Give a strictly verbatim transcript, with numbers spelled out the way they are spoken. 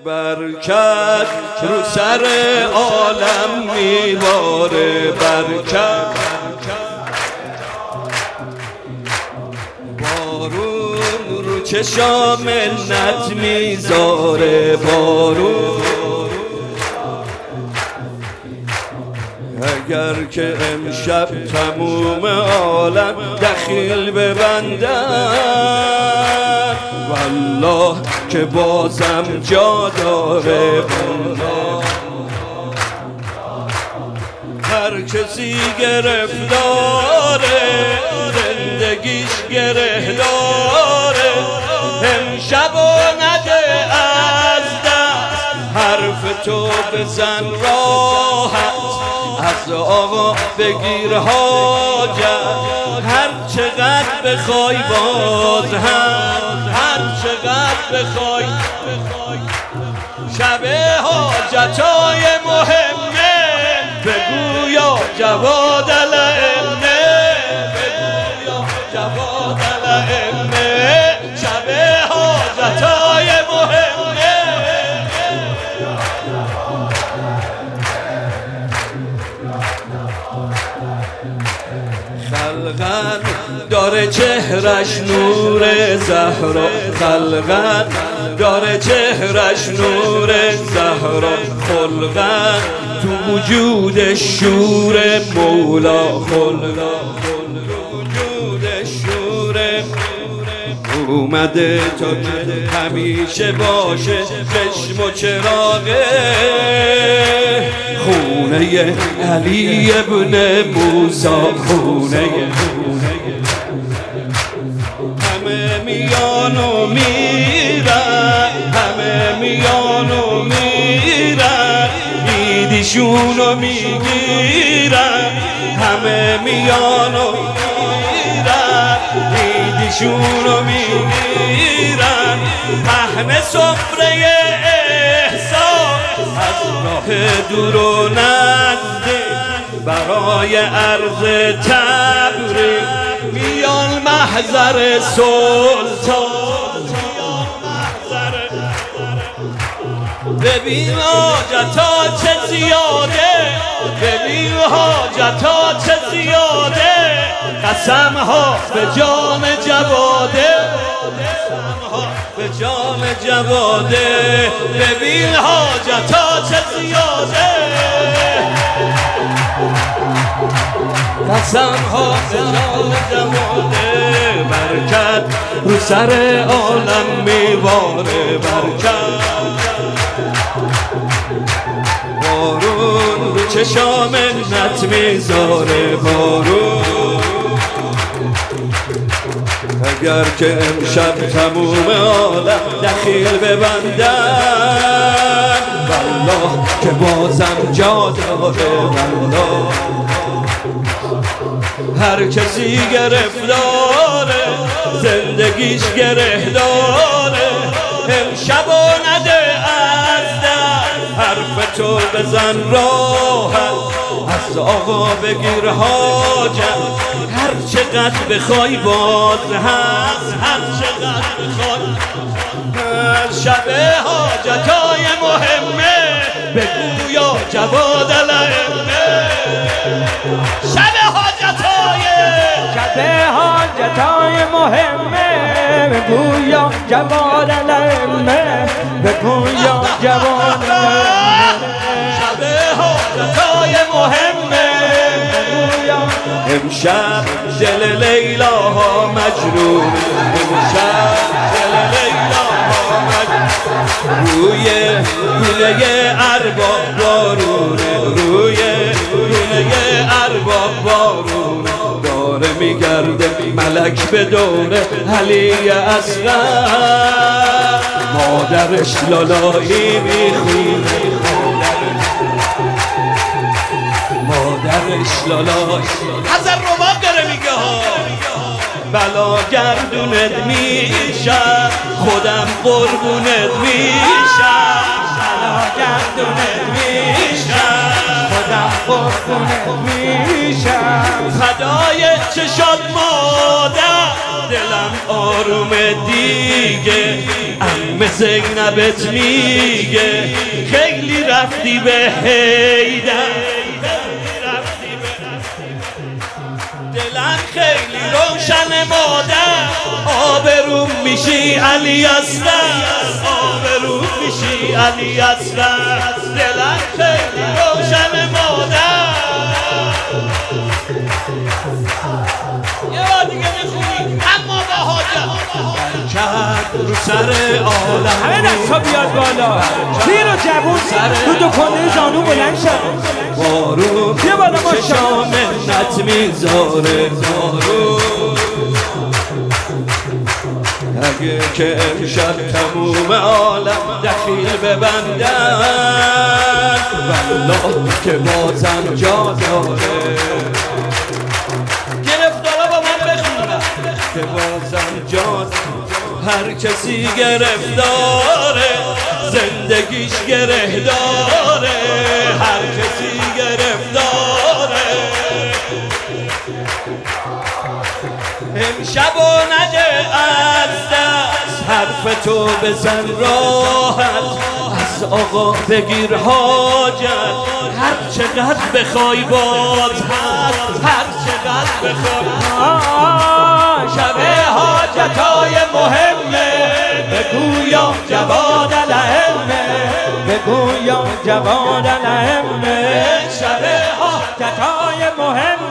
برکت رو سر عالم میباره، برکت بارون رو چشام منت میذاره، بارون اگر که امشب تموم عالم دخیل ببندن، والله که بازم جا داره. هر کسی گرفتاره زندگیش گره داره، امشب و نده از دست، حرف تو بزن راحت، از آقا بگیر حاجت، هر چقدر بخوای باز هم، هر چقدر بخوای. شب حاجتای مهمه بگو یا جواد الائمه، بگو یا جواد الائمه، شب حاجتای مهمه. خلقن داره چهرش نور زهرا، خلقن داره چهرش نور زهرا، خلقن تو وجود شور مولا، خلقن وجود شور اومده تا که همیشه باشه چشم و چراغه، خونه علی ابن موسی، خونه همه میان و میرن، همه میان و میرن، ایدیشونو میگیرن، همه میان و میرن، ایدیشونو میگیرن، پهن سفره احسان از راه دور و نزدیک برای عرض تبریک میان محضر سلطان، ببین حاجتا چه زیاده، ببین حاجتا چه زیاده، قسم ها به جان جواده، قسم ها به جان جواده، ببین حاجتا چه زیاده، قسم ها به جان جواده، برکت رو سر عالم میباره، برکت بارون رو چشام منت میذاره، بارون اگر که امشب تموم عالم دخیل ببندن، والله که بازم جا داره، والله هر کسی گرفتاره زندگیش گره داره، امشب و نده از دست، حرف تو بزن راحت، از آقا بگیر حاجت، هر چقدر بخوای باز هست، هر چقدر بخوای. شب حاجتای مهمه بگو یا جواد الائمه، شب حاجتای شب حاجتای مهمه بگو یا جواد الائمه، بگو یا جواد الائمه، شب حاجتای مهمه بگو یا. امشب دل لیلا ها مجروح، امشب دل لیلا ها مجروح، روی گونه ارباب بارونه، روی گونه ارباب بارونه، داره میگرده ملک به دور علی اصغر، مادرش لالایی میخونه، مادرش لالایی حضر رباب داره میگه ها، بلا گردونت میشم خودم قربونت میشم، بلا گردونت میشم خودم قربونت خونه میشم فدای چشات مادر دلم آروم دیگه عمه زینبت میگه خیلی رفتی به حیدر دلم خیلی روشن مادر آبروم میشی علی اصغر آبروم میشی علی اصغر دلم خیلی روشن مادر یه بار دیگه میخونی اما با حاجت کرد رو سر عالم همه دستا بیاد بالا پیر و جوون رو دو کنده زانو بلند شد بارون یه بالا ما چشام منت میذاره بارون اگه که امشب تموم عالم دخیل ببندن والله که بازم جا داره گرفتارا با من بخونم که بازم جا داره هر کسی گرفتاره زندگیش گره داره هر کسی گرفتاره امشب و نده از دست حرف تو بزن راحت از آقا بگیر حاجت هر چقدر بخوای باز هست هر چقدر بخوای شب حاجتای مهمه بگو یا جواد الائمه بگو یا جواد الائمه شب حاجتای مهمه